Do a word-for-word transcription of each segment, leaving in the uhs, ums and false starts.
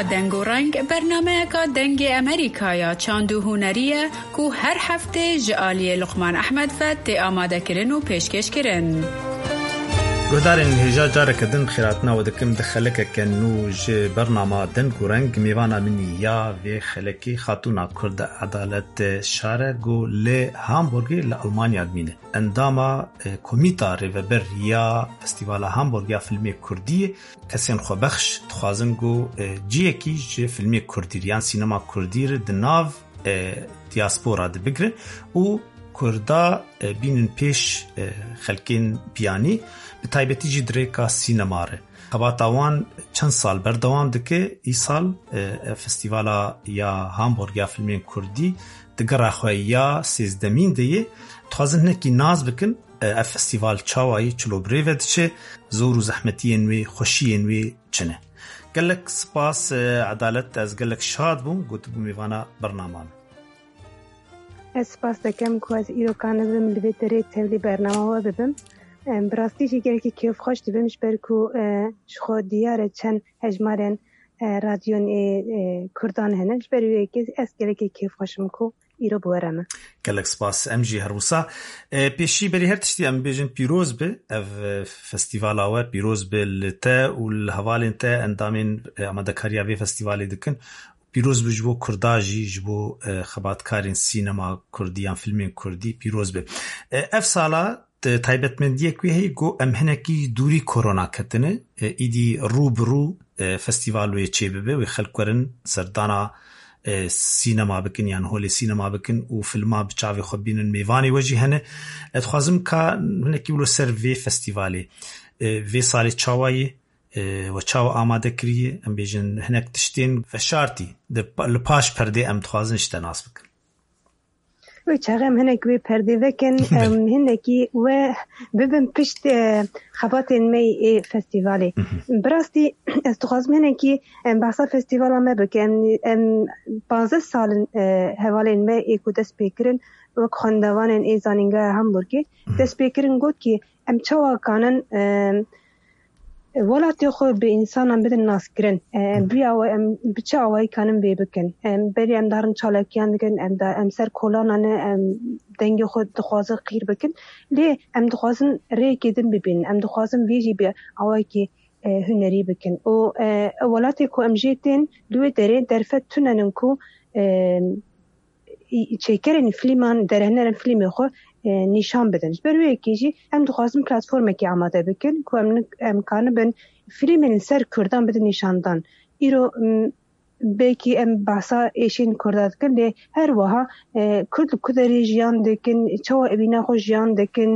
دنگ و رنگ برنامه که دنگ امریکا یا چاندو هنریه که هر هفته جعالی لقمان احمد فت آماده کرن و پیشکش کرن. گودارین هجا جاره کدن خیراتنا و دکم دخلک کنوج برنامه دنگ و رنگ میوانا منی یا و خلکی خاتونا کرد عدالت شاره گو ل هامبورگی ل آلمانیا دمینه انداما کمیتا ریوبر یا فستیوال هامبورگ یا فیلم کردی کسین خو بخش تخوازن گو جیه کی جه فیلم کردی یان سینما کردی ر دناو دیاسپورا ده بگره و کردا بینن پیش خلکین پیانی به تایبتی جی دریکا سینماره خباتاوان چند سال بردوام دکه ای سال فستیوالا یا هامبورگ یا فیلم کردی دگر اخوی یا سیزدمین دیه تخوازن نکی ناز بکن اف فستیوال چاوایی چلو بریوه دچه زور و زحمتی انوی خوشی انوی چنه گلک سپاس عدالت از گلک شاد بوم گوتو بومیوانا برنامه سپاس دکم که از ایرو کانه بم لبیتره تولی برنامه و ببم براستی شگر که کیف خوش دبمش برکو شخو دیاره چند هجمارن رادیون کردان هنش بروی که از گله که کیف خوشم کو ایرو بورمه گلک سپاس ام جی هروسا پیشی بری هر تشتی ام بیجن پیروز به اف فستیوال آوه پیروز به لتا و الهوالین تا اندامین آماده کاریا وی فستیوالی دکن پیروز بجبو کرداجی جبو خباتکارین سینما کردیان فیلمین کردی پیروز به اف سالا تایبت مندیه کوی هی گو امهنکی دوری کرونا کتنه ایدی رو برو فستیوالوی چه ببه و خلق کرن سردانا سینما بکن یان هول سینما بکن و فیلما بچاوی خود بینن میوانی وجی هنه اتخوازم که هنکی بلو سر وی فستیوالی وی سالی چاوایی و چاو آماده کریه ام بیجن هنک تشتین و شارتی لپاش پرده ام تخوازنش تناس بکن و چاقم هنک وی پرده وکن هنکی و ببین پشت خباتین می فستیوالی براستی استخوازم هنکی بحثا فستیوالا ما بکن پانزده سال هوالین می ایکو دست بیکرن و خاندوانین ای زانینگا همبورگی دست بیکرن گود که ام چاوا کانن ولاتی خو به انسان هم بدن ناس کرن بیا و ام بچه آوایی کنم بی بکن بری ام دارن چالکیان دکن ام دا ام سر کولانانه ام دنگ خود دخوازن قیر بکن لی ام دخوازن ری کدن ببین ام دخوازن ویجی بیا آوایی که هنری بکن و ولاتی کو ام جیتین دوی داره درفت توننن کو چیکرین فیلمان در هنرن فیلم خو نشان بدن بروی کیجی هم دخوازم پلتفرم که آماده بکن که ام امکانه بن فیلم سر کردن بده نشاندن ایرو بکی ام بحثا ایشین کرداد کنده هر وها کرد کدری جیان دکن چه ابینا خو جیان دکن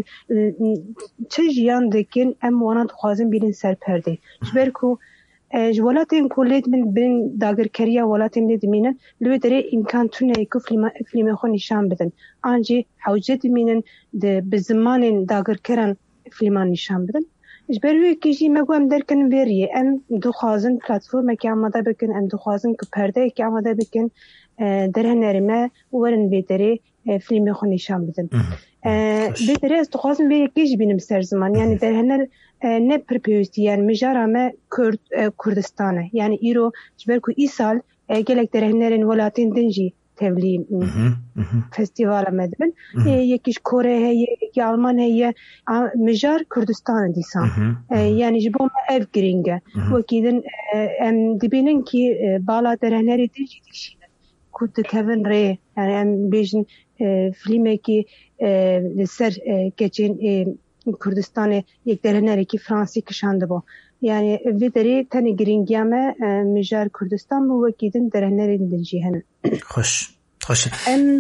چه جیان دکن ام وانا دخوازم بیرین سر پرده برکو جوالاتین کلیت من بین داگر کریا ولاتین دمینن لو دره امکان تونه ایکو فیلم فیلم خو نشان بدن آنجی حوجه دمینن د بزمان داگر کرن فیلمان نشان بدن اجبروی کیجی مگوام درکن وریه ام دو خوازن پلتفرم که آماده بکن ام دو خوازن که پرده که آماده بکن در هنرمه ورن بیدره فیلم خو نشان بدن بیدره است خوازن وری کیجی بینم سر زمان یعنی در هنر نه پرپیوستی یعنی مجارمه کرد کردستانه یعنی ایرو جبر کو ای سال گلک در هنرین ولاتین دنجی تولی فستیوال مدبن یکیش کره هی یکی آلمان هی مجار کردستان دیسان یعنی جبوم اف گرینگه وکیدن ام دبینن کی بالا در هنری دنجی دیشینه کود کوین ری یعنی ام بیشن فیلمی کی لسر کچین کردستان یک درنری که فرانسی کشانده با یعنی ویدری تنی گرینگیامه مجار کردستان بو وکیدن درنری دنجی هنه خوش خوش ام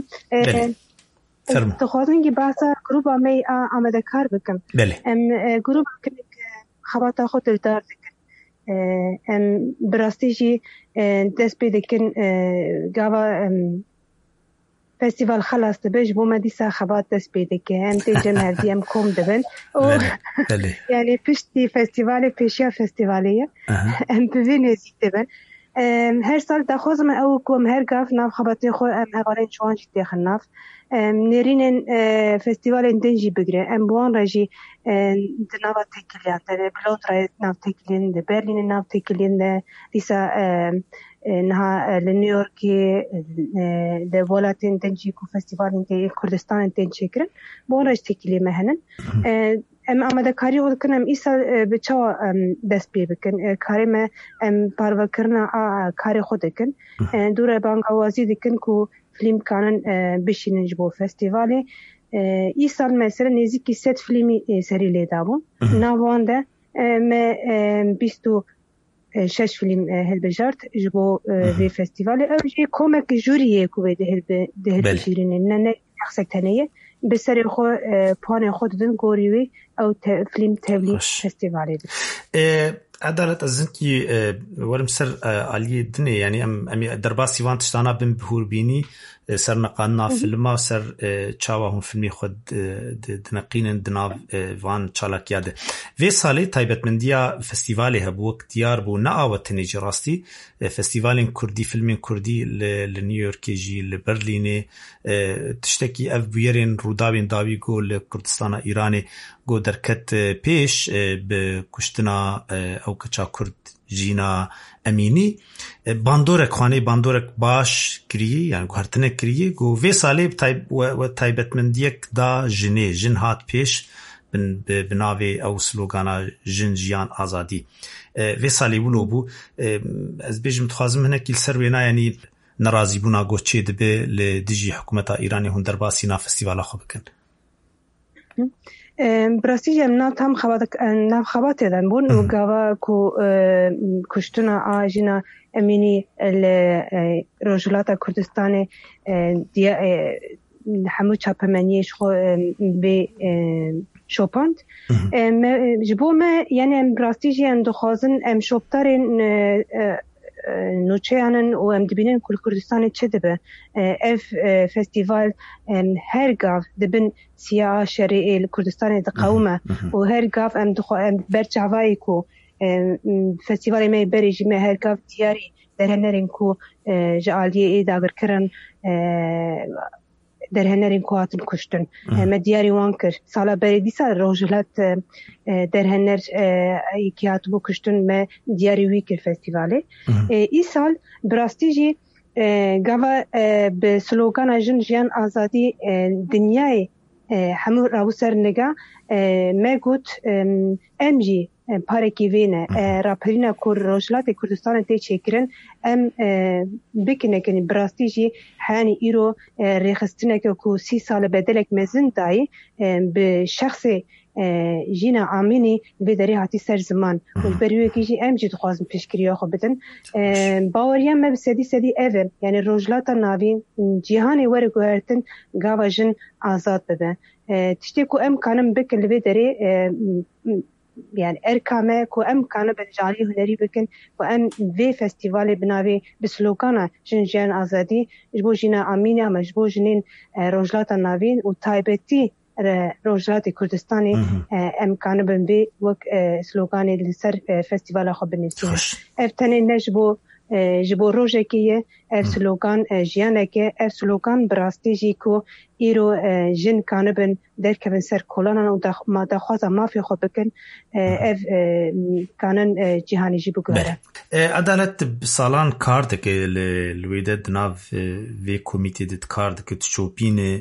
تخوازن که بحثا گروب آمی آمده کار بکن ام گروب که خباتا خود دار دکن ام براستی جی دست بیدکن گاوا فستیوال خلاص دبش بو ما دیسا خبات دست بیده که هم تیجم هردی هم کم دبن یعنی پشتی فستیوال پیشیا فستیوالیه هم بوی نزید دبن هر سال دخوزم او کم هر گاف ناف خباتی خو هم هوالین چوانج دیخن ناف نرین فستیوال دنجی بگیره ام بوان رجی دناوا تکلیان ده بلوت رای ناف تکلیان ده برلین ناف تکلیان ده دیسا نها لنيويورك لولاتين تنجي كو فستيفال تي كردستان تنجي كرن بونج تكلي مهنن ام اماده کاری خود کنم ایسا بچا دست بی بکن کاری ما ام پارو کرنا کاری خود کن دوره بانک آوازی دکن کو فیلم کانن بشیننج بو فستیوالی ای سال مثلا نزدیکی ست فیلمی سری لیدا بون ناوانده ما بیستو شش فیلم هل بجارت جبو في فستیوال او جي كومك جوريه كو ده هل ده هل شيرين نه شخصك تنيه بسري خو بان خود دن گوريوي او فيلم تبلي فستیوالی عدالت ازنکی ورم سر علی دنی یعنی ام امی درباسی وان تشتانا بن بهور بینی سر نقانا فیلم و سر چاوا هم فیلمی خود دنقین دناو وان چالاک یاده وی سالی تایبت من دیا فستیوالی هبوک دیار بو ناوت نجی راستی فستیوالین کردی فیلمین کردی لنیویورک جی لبرلین تشتکی اف بیرین روداوین داوی گو لکردستان ایرانی گو درکت پیش به کشتنا او کچا کرد جینا امینی باندورک خانه باندورک باش کریه یعنی گوهرتنه کریه گو وی سالی تایب و تایبت من دیک دا جنه جن هات پیش بناوی او سلوگانا جن جیان آزادی وی سالی بولو بو از بیجم تخوازم هنه کل سر وینا یعنی نرازی بونا گو چه دبه لدیجی حکومتا ایرانی هون در باسی نا فستیوالا خو بکن براستی جم ناو تام خبات ناو خبات دادن بون و گاوا کو کشتنا آجینا امینی لروجلاتا کردستان دیا همو چاپمنیش خو به شوپاند جبو ما یعنی براستی جم دخوازن ام شوپتارین نوچهانن و ام دبینن کل کردستان چه دبه اف فستیوال هر گاف دبن سیاه شریعی کردستان دقومه و هر گاف ام دخو ام برچعوایی کو فستیوال می بریجی می هر گاف دیاری در هنرین کو جعالیه ای داگر کرن در هنرین کو هاتن کشتن ما دیاری وانکر سالا بریدی سال روجلت در هنر یکی هاتبو کشتن ما دیاری ویکر فستیواله ای سال براستیجی گاوا به سلوگان جن جیان آزادی دنیای همو راو سر نگا ما گوت امجی پارکی وینه راپرینا کور روجلات کردستان تی چکرن ام بکنه کنی براستیجی هانی ایرو ریخستنه که کو سی سال بدلک مزن دای به شخص جینا آمینی به دری هاتی سر زمان و بریوی که جی ام جی دخوازم پیشکریا خو بدن باوریم ما بسدی سدی اول یعنی روجلات ناوین جهانی ور گوهرتن گاوا جن آزاد ببن تشتی کو ام کانم بکن لبی دری يعني اركامه كو ام كان بجالي هنري بكن كو ام في فستيفال بناوي بسلوكانا جنجان ازادي جبو جينا امينيا مجبو جنين روجلات ناوين و تايبتي روجلات كردستاني ام كان بنبي وك سلوكاني لسر فستيفال خو بنسي افتني نجبو جبو روجكيه اف سلوكان جيانكه اف سلوكان براستيجيكو ایرو جن کانبن در کبن سر کلانا و ما دخوازا ما فی خود بکن اف کانن جهانی جی بگوره عدالت سالان کارد که لویده دناف وی کمیتی دید کارد که تشوپینه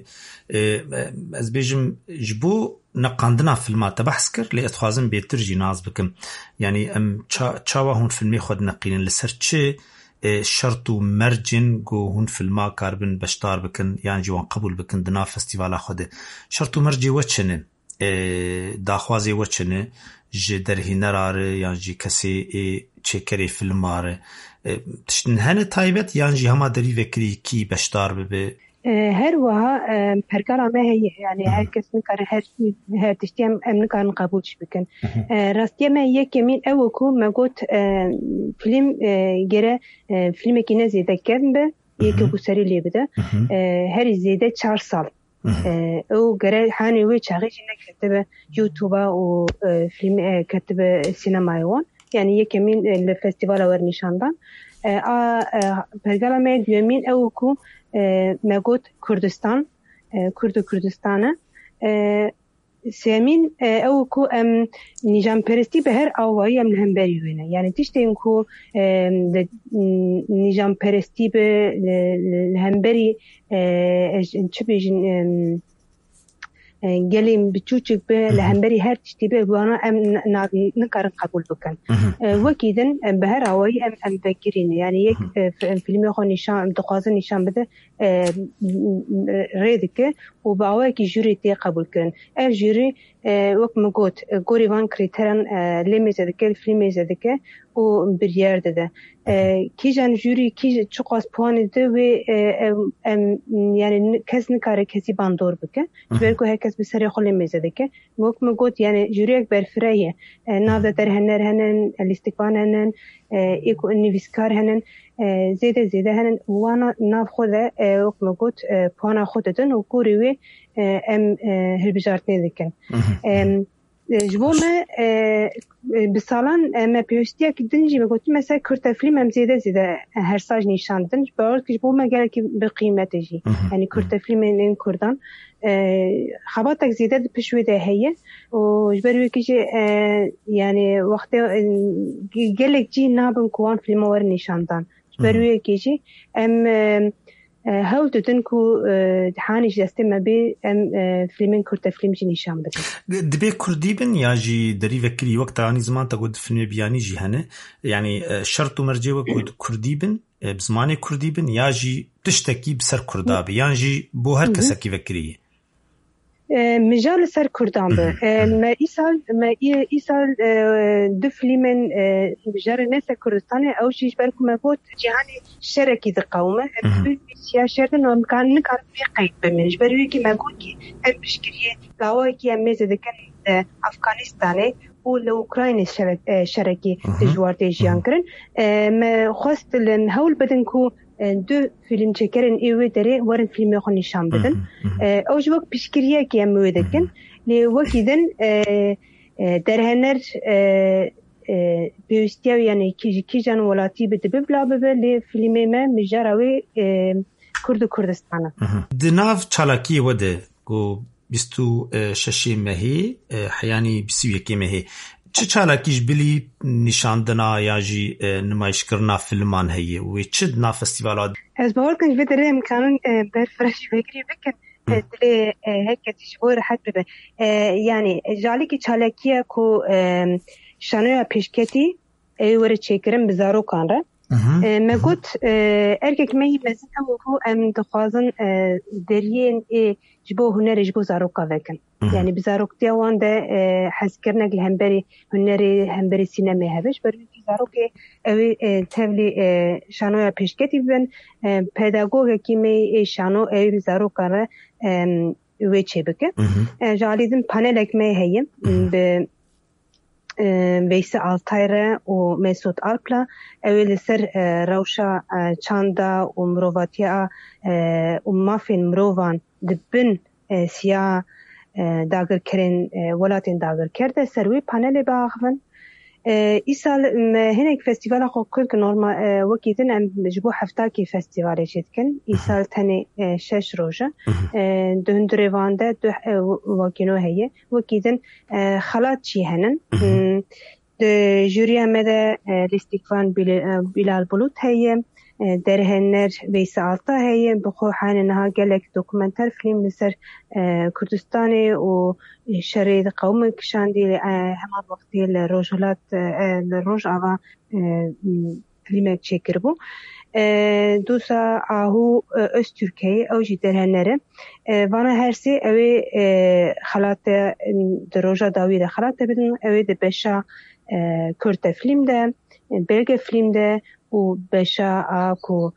از بیجم جبو نقاندنا فیلمات بحث کر لی اتخوازم بیتر جی ناز بکم یعنی ام چاوا هون فیلمی خود نقینن لسر چه شرط و مرجن گو هون فیلما کاربن بشتار بکن یعنی جوان قبول بکن دنا فستیوالا خوده شرط و مرجی وچنه داخوازی وچنه جه درهی نراره یعنی جی کسی چکری فیلماره تشتن هنه تایبت یعنی جی هما دری وکری کی بشتار ببه هر وها پرگالا ما هي يعني هر کس نکار هر هر تشتیم ام نکار قبولش بکن راستی ما یک من او کو ما گوت فیلم گره فیلم کی نزیده کردن به یک کو سری لی بده هر زیده چهار سال او گره هانی وی چاقی نکتب یوتیوب و فیلم کتب سینمایوان يعني يك من الفستيفال ور نشاندان ا پرگالا ما دیمین او کو مگوت کردستان کرد کردستانه سامين او كو ام نظام پرستی به هر آوایی ام لهمبری وینه یعنی تشتین کو نظام پرستی به لهمبری چه بیجن گلیم بچوچک به لهمبری هر تشتی به وانا ام نکارن قبول بکن وکیدن به هر آوایی ام ام بگیرین یعنی یک فیلم خو نشان دقازه نشان بده ریدکه و با آوایی که جوری تی قبول کرن اف جوری وقت مگوت گوری وان کریترن لیمیزه دکه فیلمیزه دکه و بریار داده کی جان جوری کی چقاس پوان ده و یعنی کس نکاره کسی باندور بکه برکو هر کس بسری خالی میزده که وقت مگوت یعنی جوری یک برفرایه ناو در هنر هنن لیستکان هنن ایکو نویسکار هنن زیده زیده هنن وانا ناو خوده وقت مگوت پوانا خوده دن و گوری وی ام هلبجارت نیدکن جبوما بسالان ما پیوستیا که دنجی بگویی مثلا کرد فیلم هم زیاده زیاده هر سال نشان دن باورد که جبوما گله که به قیمت جی یعنی کرد فیلم این کردان خباتک زیاده پشویده هیه و جبروی که یعنی وقت گله جی نابن کوان فیلم ور نشان دن جبروی که جی ام هاو دادن کو دحانیش دسته ما بی ام فیلمین کرد فیلم جی نشان بده. دبی کردی بن یا جی دری وکری وقت آنی زمان تا گود فیلم بیانی جی هنه یعنی شرط و مرجع و گود کردی بن بزمان کردی بن یا جی تشتکی بسر کردابی یا جی بو هر کس کی وکریه. مجال سر کردان به ما ایسال ما ایسال دو فیلمن مجال نس کردستان او چیز برکو ما بود جهانی شرکی دقومه سیاست شردن و امکان نکار بیقید بمنش بروی که ما گویی که هم بشکریه دعوایی که هم میزده کن افغانستانه و لوکراین شرکی دجوارتی جیان کرن ما خواست لنهول بدن کو دو فیلم چکرن ایوه داره ورن فیلم خو نشان بدن اوج وقت پیشگیریه که هم ویدکن لی وکیدن در هنر بیوستیاو یعنی کی کی جان ولاتی بده ببلا ببه لی فیلم ما مجاروی کرد و کردستانه دناف چالاکی وده گو بیستو ششی مهی حیانی بیستو یکی مهی چه چالاکیش بلی نشاندنا یا جی نمایش کرنا فیلمان هیه و چه دنا فستیوالات از باور کنج بدره امکانون برفرش بگیری بکن دلی هکه تشبور حد ببه یعنی جالی که چالاکیه که شانویا پیشکتی ایوره چیکرم بزارو کان را ما گوت ارکک می مزن او کو ام دخوازن درین جبو هنر جبو زاروکا وکن یعنی بزاروکتی وان ده حس کرنگ لهمبری هنری همبری سینما هبش برای زاروکی اوی تبلی شانویا پیشکتی بن پداگوگ کی می شانو اوی زاروکا را اوی چه بکه جالیدن پانلک می هیم به ویس آلتایره و مسعود آلپلا اولی سر روشا چاندا و مرواتیا و مافین مروان دبن سیا داگر کرن ولاتین داگر کرده سروی پانل باخون ایسال هناك فستیوال خو کرد نورما وکیدن ام جبو هفته کی فستیوال شدکن ایسال تنی شش روزه دهندری وانده دو وکینو هیه وکیدن خلات چی هنن د جوری امده لیستیکوان بیلال بلوت هیه در هنر ویس آلتا هیه بخو حان نها گلک دوکومنتر فیلم لسر کردستانی و شرید قوم کشاندی همان وقتی لروجلات لروج آوا فیلم چکر بو دوسا آهو از ترکیه او جی در هنره وانا هرسی اوی خلات دروجا داوی ده خلات بدن اوی ده بشا کرد فیلم ده بلگ فیلم ده و بشا آکو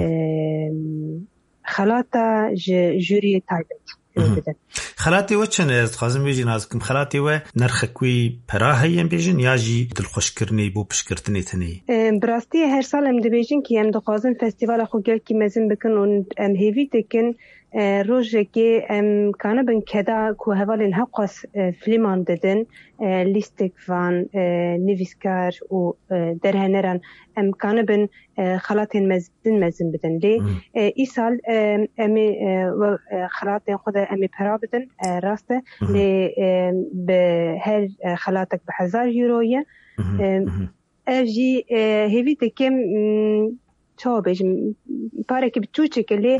خلاطة جوري تايبت خلاطي وچن از خازم بیجین از کم خلاطي و نرخکوی پراهیم بیجین یا جی دلخوش کرنی بو پشکرتنی تنی براستی هر سال ام دبیجین که ام دخوازن فستیوال خو گل کی مزن بکن و ام هیوی دکن روزی ام کانه بن کدا کو هوالین حقاس فیلمان دادن لیستک وان نویسکار و درهنران ام کانه بن خلاتین مزدن مزن بدن لی ای سال امی خلاتین خود امی پرا بدن راسته لی به هر خلاتک به هزار یورویه اجی هیوی دکم چه بیشم پاره که بتو چکلی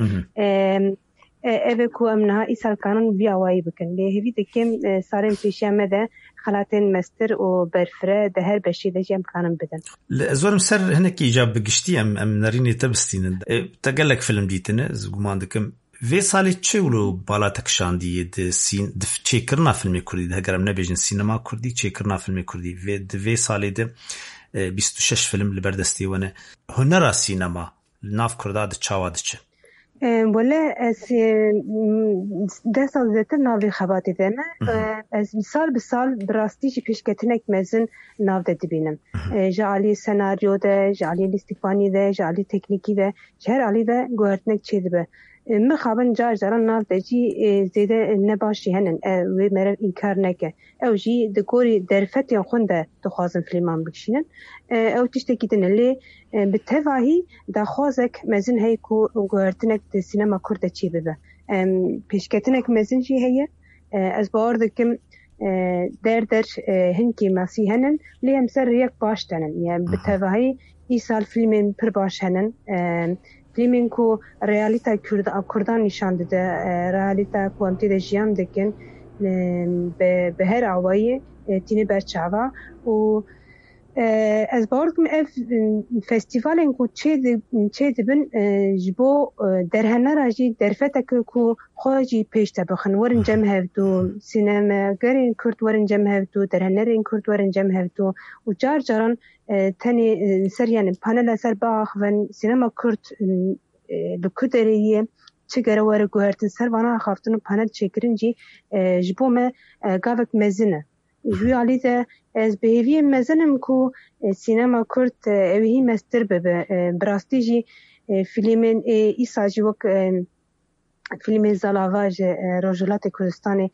اوه کو امنها ایسال کانون بیاوایی بکن لی هیوی دکم سالم پیشیامه ده خلاتین مستر و برفره ده هر بشی ده جیم کانون بدن. زورم سر هنکی ایجاب بگشتی ام ام نرینی تبستین تقلق فیلم دیتنه زگمان دکم وی سالی چه ولو بالا تکشاندی ده سین ده چه کرنا فیلمی کردی ده گرم نبیجن سینما کردی چه کرنا فیلمی کردی وی ده وی سالی ده بیست و شش فیلم لبردستی ونه هنر سینما ناف کرداد چاواد چه ولی از ده سال زیتر ناوی خباتی دمه از سال به سال براستی پیش کتنک مزن ناو ده دبینم جعلی سناریو ده جعلی لیستیفانی ده جعلی تکنیکی ده هر علی ده گوهرتنک چه ده مخابن جار جاران ناو ده جی زیده نباشی هنن و مرر انکار نکه او جی دکوری درفتی خونده دخوازن فیلمان بکشینن او تشتکی دنه لی به تواهی دا خوازک مزن هی کو گوهرتنک ده سینما کرده چی ببه پیشکتنک مزن جی هیه از باوردکم در در هنکی ماسی هنن لی هم سر یک باش دنن یعنی به تواهی ای سال فیلمین پر باش هنن فیلمین کو ریالیتا کردان نشان داده ریالیتا کو امتی ده جیان دکن به هر آوایی تینه برچاوا و از باورکم اف فستیوالن کو چه چه دبن جبو درهنه راجی درفتک کو خواجی پیشته بخن ورن جمع هفتو سینما گرین کرد ورن جمع هفتو درهنه رین کرد ورن جمع هفتو و جار جاران تانی سریان پانل سر باخ ون سینما کرد بکدریه چگره وره گوهرتن سر وانا خافتن پانل چکرنجی جبو ما گاوک مزنه جوی علی ده از بهیوی مزنم کو سینما کرد اوهی مستر به براستی جی فیلمین ایسا جی وک فیلم زلاواج روجلات کردستانی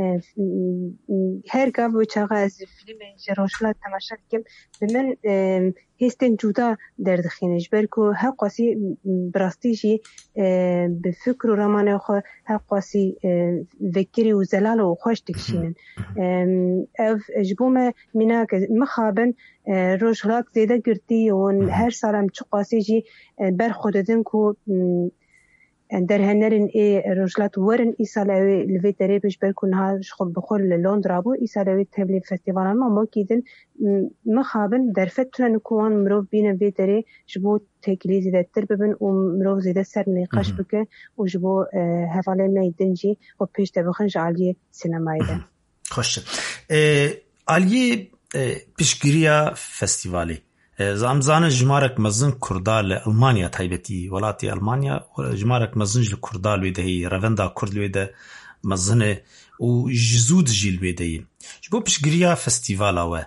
هر گاو چاقا از فیلم روجلات تماشا کم به من هستن جدا دردخینش برکو هر قاسی براستی جی به فکر و رمانه خو هر قاسی وکری و زلال و خوش تکشینن اف جبوم مینا که مخابن روجلات زیده گرتی و هر سالم چه قاسی جی بر خوددن کو در هنرین ای رجلات ورن ای سالوی لوی تریبش برکن ها شخب بخور لندن بو ای سالوی تبلی فستیوال ما ما کیدن مخابن در فترة نکوان مروف بین وی تری جبو تکلی زیده تر ببن و مروف زیده سر نقاش بکه و جبو هفاله میدنجی و پیش تبخنج عالی سینمایی ده. خوش. عالی پیشگیریا فستیوالی. زامزانه جمارك مزن كردال ألمانيا تايبتي ولاتي ألمانيا جمارك مزن جل كردال ويده رافندا كرد ويده مزنه وجزود جيل ويده جبو بشجريا فستيفال أوه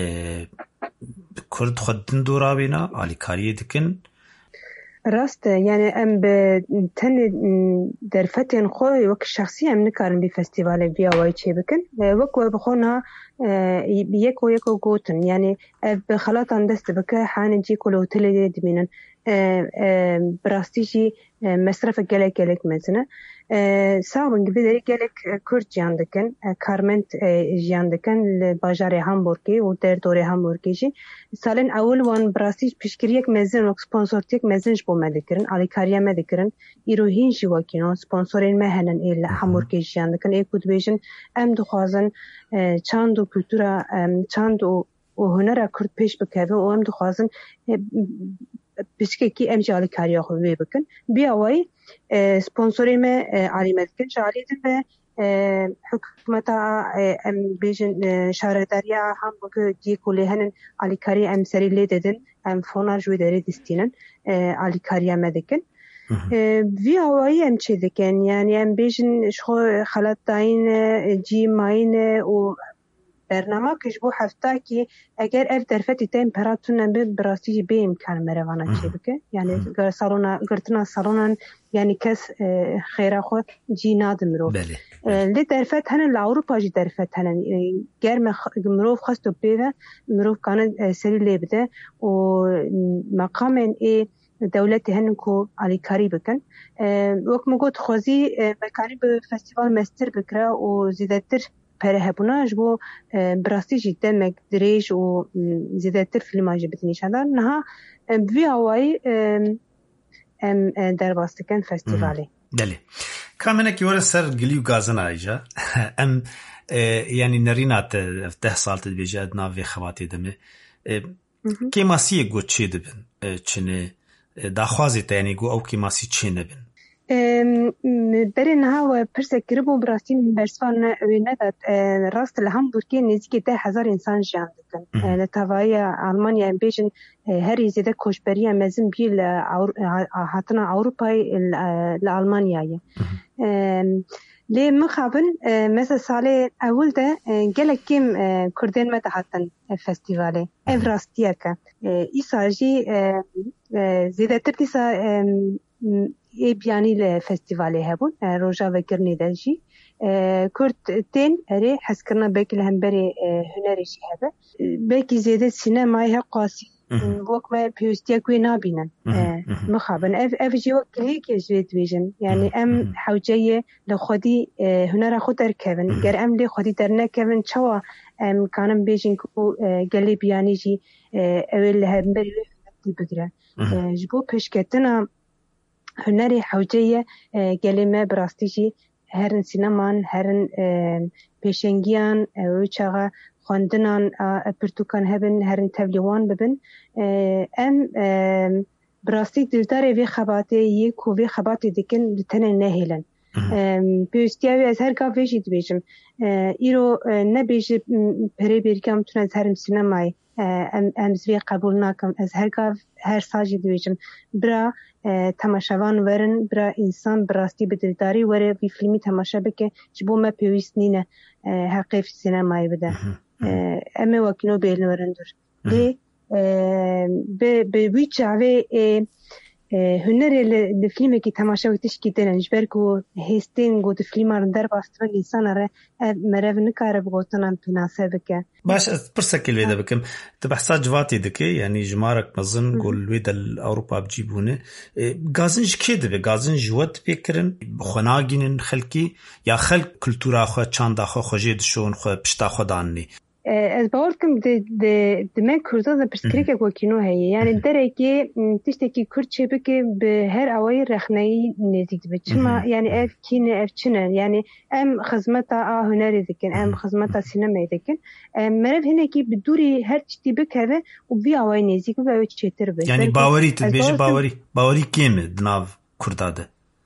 كرد خدن دورا بينا على كاريه دكن راست يعني ام بتن در فتن خوي وك شخصي ام نكارن بفستيفال بيا واي تشي بكن وك بخونها يك ويك غوتن يعني بخلطان دست بك حانجي كلو تلي دمينن براستيجي مصرف جلك جلك مثلا ساون قبل جلك كرد جاندكن كارمنت جاندكن باجار هامبورغي و در دور هامبورغي جي سالن اول وان براستيج بيشكريك مزن و سبونسورتيك مزنج بو مدكرن علي كاريا مدكرن يروهين جي وكينو سبونسورين مهنن ال هامبورغي جاندكن اي كود بيجن ام دخوازن چاندو كولتورا چاندو و هنر کرد پیش بکوه و هم دخوازن بسکه کی امجالی کاریا خوبی بکن بیاوی سپانسوریم علی مدکن جالی دن حکومت ام بیجن شهرداریا هم بکه دی کلی هنن علی کاری ام سری لیدن ام فونار جوی داری دستینن علی کاریا مدکن بیاوی ام چه دکن یعنی ام بیجن شو خلط داین جی ماین و برنامه کش بو هفته که اگر اف درفتی تا امپراتورن به براستی به امکان مروانا چی بکه یعنی گر سالونا گرتنا سالونن یعنی کس خیره خو جیناد مرو لی درفت هنن لأوروپا جی درفت هنن گر مروف خواستو بیوه مروف کانه سری لی بده و مقام ای دولت هنن کو علیکاری بکن وقت مگود خوزی مکانی به فستیوال مستر بکره و زیدتر پره هبونا جبو براستی جدا مقدریش و زیدتر فیلم جی بتنیشان دار نها بوی هوایی ام در باستکن فستیوالی دلی کامنه که ور سر گلیو گازن آیجا ام یعنی نرینات ده سال تدبیجه ادنا وی خواتی دمه که ماسی گو چی دبن چنه داخوازی تا یعنی گو او که ماسی چی نبن برای نها و پرسه کربو براستین برسوان اوینه داد راست لهم بورکی نزدیک ده هزار انسان جان دکن لطوای آلمانیا بیشن هر زیده کشبری مزن بیل هاتنا اروپای لآلمانیایی لی مخابن مثل سال اول ده گله کم کردن مده هاتن فستیواله اف راستیه که ای ساجی زیده تر دیسا ای بیانی لفستیواله هبون روژا و گرنی دلجی کرد تین اری حس کرنا بکی لهم بری هنریشی هبه بکی زیده سینمای ها قاسی وقت ما پیوستیا کوی نابینن مخابن اف اف جی وقت هیک جوید بیجن یعنی ام حوجه لخودی هنر خود در کون گر ام لی خودی در نکون چوا ام کانم بیجن کو گلی بیانی جی اول لهم بری فتی بگره جبو پشکتنا هنری حوجه گلیمه براستیجی هرن سینمان هرن پیشنگیان و چاقا خواندنان پرتوکان هبن هرن تبلیوان ببن ام براستی دلدار وی خباته یک و وی خباته دیکن تنه نهیلن پیوستیاوی از هر گاه ویجی دبیجم ایرو نبیج پری بیرکم تون از هرم سینمای ام امزوی قبول نکم از هر گاه هر ساجی دبیجم برا تماشاوان ورن برا انسان براستی بدلداری وره بی فیلمی تماشا بکه جبو ما پیوست نینه حقیف سینمایی بده امه وکینو بیلن ورن دور لی به وی چاوه هنری لفیلمی که تماشا ویتش کی دلنج برکو هستین گو دفیلمارن در باستن انسان اره مرف نکاره بگوتنم پناسه بکه باش برسك الويدا بكم تبحثا جواتي دكي يعني جمارك مظن قول الويدا الأوروبا بجيبونه غازنج كده به غازنج جوات بيكرن خناگين خلقي يا خلق كلتورا خو چاندا خو خوجيد شون خو پشتا خدانني از باور کم د د د من کردان د پرسکریک کوکینو هی یعنی درکی تشتکی کرد چه بکه به هر اوای رخنه‌ای نزدیک به چما یعنی اف کینه اف چنه یعنی ام خدمت ا هنری دکن ام خدمت سینما دکن مرف هنه کی بدوری هر چتی بکره و بی اوای نزدیک و چتر به یعنی باوری تبیج باوری باوری کیمه دناو کرداده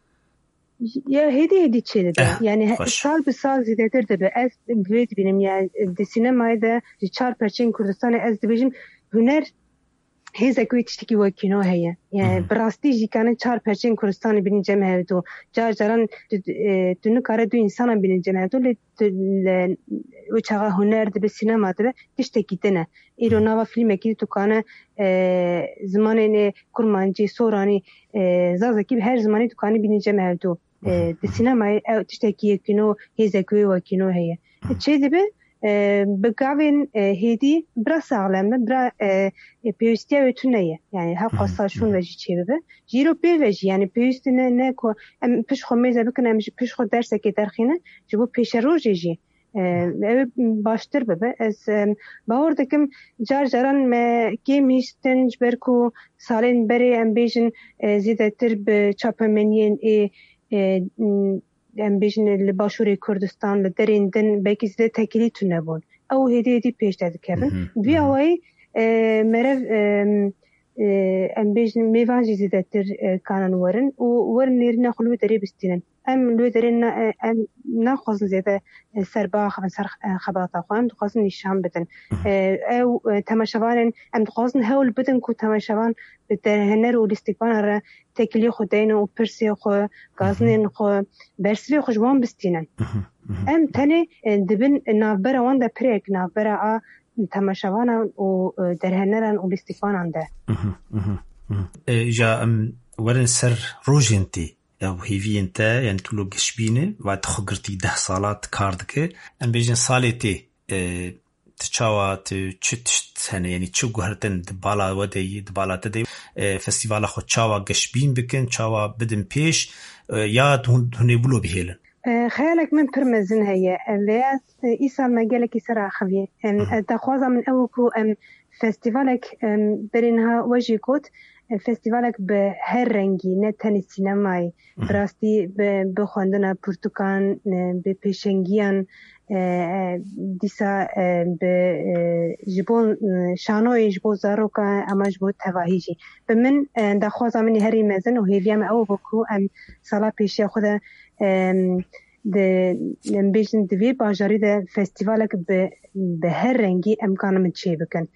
یا هدی هدی چیده ده یعنی سال به سال زیده تر ده به از بید بینم یعنی ده سینمای ده چار پرچین کردستان از دیویژن هنر هیزه کوی تشتکی وکینو هیه یعنی براستی جی کنه چار پرچین کردستان بینی جمع هردو جار جاران دونو کاره دو انسان بینی جمع هردو لی و چاقا هنر ده به سینما ده تشتکی دنه ایرو نوا فیلم که تو کنه زمان کرمانجی سورانی زازکی هر زمانی تو کنه بینی جمع هردو د سینمای او تشتکی کنو هیزه کوی وکینو هیه چه ده به بگاوین هیدی برا ساغلمه برا پیوستیا ویتونه یعنی ها قصاشون وجی چه به جیرو پی وجی یعنی پیوست نه نه کو پیش خو میزه بکنم پیش خو درس که درخینه جبو پیش روزی جی باشتر به از باور دکم جار جاران ما کی میستنج برکو سالن بری امبیشن زیاده تر به چاپمنین ای ام بیشن لباشوری کردستان لدریندن بکی زده تکیلی تو نبود او هدی هدی پیش داد کردن وی اوای مرف ام بیشن میوانجی زده تر کانون ورن و ورن نیرنا خلو دری بستینن ام لو درن ام ناخذ زياده سرباخ من سر خباطه خوام دخوازن نشان بدن او تماشوان ام دخوازن هول بدن کو تماشوان بدهنر و الاستقبال تکلی خودین و پرسی خو گازنین خو برسری خو جوان بستینن ام تنه دبن نابره وان ده پریک نابره آ تماشوان و درهنرن و الاستقبال ده جا ام ورن سر روجنتي او هيفي انت يعني تلو قشبينه وقت خقرتي ده صالات كاردك ام بيجن صالتي اه تشاوا تشتشت هنا يعني تشو قهرتن دبالا ودي دبالا تدي اه فستيفالا خو تشاوا قشبين بكن تشاوا بدن بيش اه يا هني بلو بهيلن خيالك من برمزن هي ليات إيسا مجالك يسرع خفي تخوضا من أوكو أم فستيفالك برينها وجي كوت فستیوالک به هر رنگی نه تنی سینمایی براستی به خواندن پرتوکان به پیشنگیان دیسا به جبون شانوی جبون زاروکا اما جبون تواهیجی به من دخواست منی هری مزن و هیویم او بکو ام سالا پیشی خود de ambition de vi bajari de festivalek be be her rengi امکان چه بکن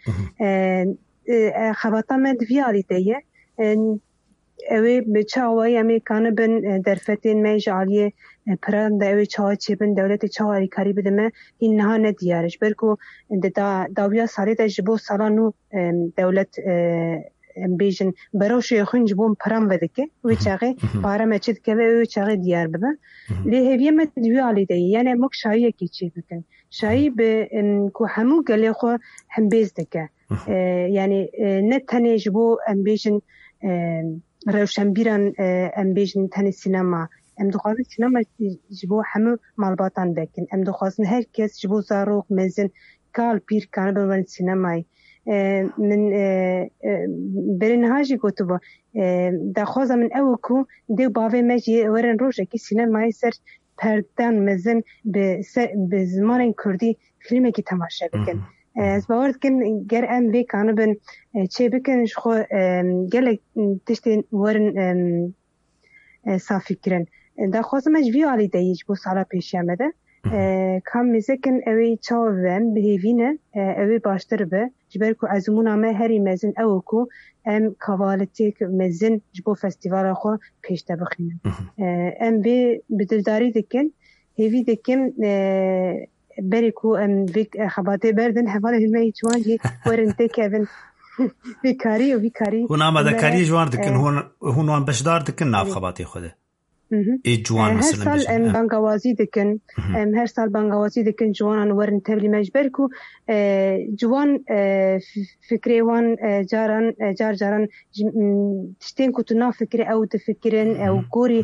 خواتا مد ویالیتیه اوی به چاوی امریکان بن درفتین میجالیه پرند اوی چاوی چه بن دولت چاوی کاری بدمه اینها ندیارش برکو دا داویا سالی دا جبو سالانو دولت امبیجن بروشی خونج بوم پرام ودکه وی چاقی پارم چید که وی چاقی دیار ببن لی هیوی مد ویالیتیه یعنی مک شایی کی چه بکن شایی به کو همو گلی خو هم بیز دکه يعني نتني جبو امبيجن روشنبيران امبيجن تاني سينما ام دخوازن سينما جبو همو مالباتان بكن ام دخوازن هر كس جبو زاروق مزن كال بير كان بلوان سينماي من برنهاجي كتبه دخوازا من اوكو ديو باوي ماجي ورن روشا كي سينماي سر پردان مزن بزمان كردي فيلمي كي تماشا بكن از باور کن گر ام وی کانو بن چه بکنش خو گله تشتین ورن صافی کرن دا خوازم اج وی آلی دیج بو سالا پیشی آمده کام میزکن اوی چاو ویم بهیوینه اوی باشتر به جبر کو ازمون آمه هری مزن او کو ام کوالیتی مزن جبو فستیوال خو پیشته بخینم ام وی بدلداری دکن هیوی دکن بريكو ام فيك خباتي بردن حواله المي جوانجي ورنتي كيفن فيكاري وفيكاري هنا ما ذكري جوان دكن هون هون وان بشدار دكن ناف خباتي خده اي جوان مثلا هر سال ام بانغوازي دكن ام هر سال بانغوازي دكن جوان ورنتي بلي مجبركو جوان فكري وان جاران جار جاران تشتين كنتو فكري او تفكرين او كوري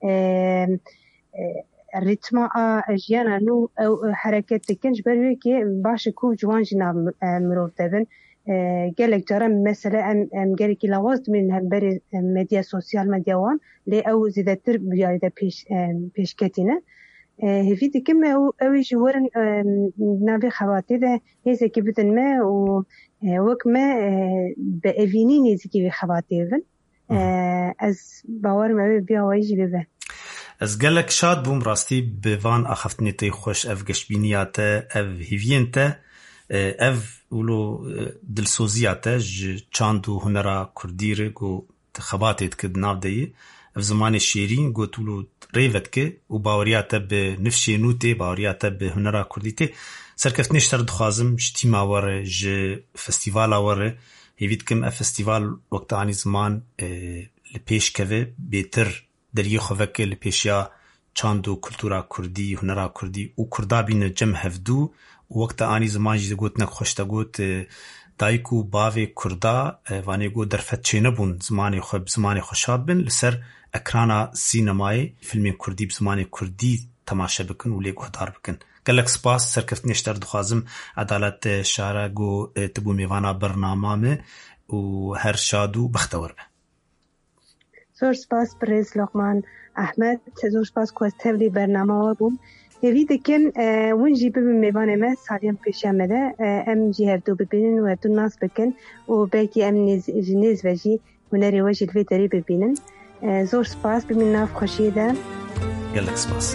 الرتما اجيانا نو او حركات تكنج بروكي باش كو جوان جنا مرور دبن قالك جرى مثلا ام ام قالك لوازد من هبري ميديا سوسيال ميديا وان لي او زيدتر بيايدا بيش بيشكتينا هفيدي كما او او جورن نافي خواتي ده هيزه كي بدن ما و وكما بافينيني زكي خواتي بن از باور ما بیا وایجی ببه از گلک شاد بوم راستی بوان اخفتنی تی خوش اف گشبینیات اف هیوینت اف ولو دلسوزیات ج چاندو هنرا کردیر گو خباتت کد ناو دی اف زمان شیرین گو تولو ریوت که و باوریات به نفشی نوتی باوریات به هنرا کردیتی سرکفتنیش تر دخوازم جتیما وره ج فستیوالا وره هیوید کم اف فستیوال وقت آنی زمان لپیش که بیتر دریه خوکه لپیشیا چاندو کلتورا کردی هنرا کردی و کردا بین جم هفدو وقت آنی زمان جیده گوت نک خوشتا گوت دایکو باوی کردا وانی گو درفت چه نبون زمانی خوب زمانی خوشاب بن لسر اکرانا سینمای فیلم کردی بزمان کردی تماشا بکن و لیگو دار بکن گلک سپاس سرکفت نشتر دخوازم عدالت شارع گو تبو میوانا برنامه و هر شادو بختور به زور سپاس برز لقمان احمد زور سپاس کو استولی برنامه بوم هیوی دکن ونجی ببین میوانه ما سالیم پیش آمده ام جی هفدو ببینن و هفدو ناس بکن و بلکی ام نیز نیز وجی هنری وجی الوی داری ببینن زور سپاس ببین ناف خوشیده gelek spas.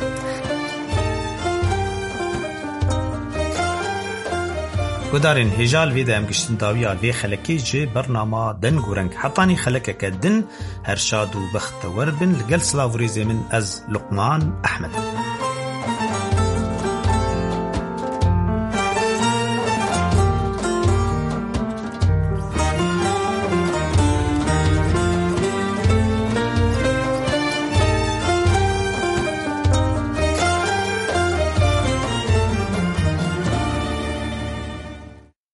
Gudarên hêja li vê de em giştin dawiya vê xelekê ji bernama den gureng hetanî xelekeke din her şad û bextewer bin li gel silav rêzê min ez Luqman Ehmed.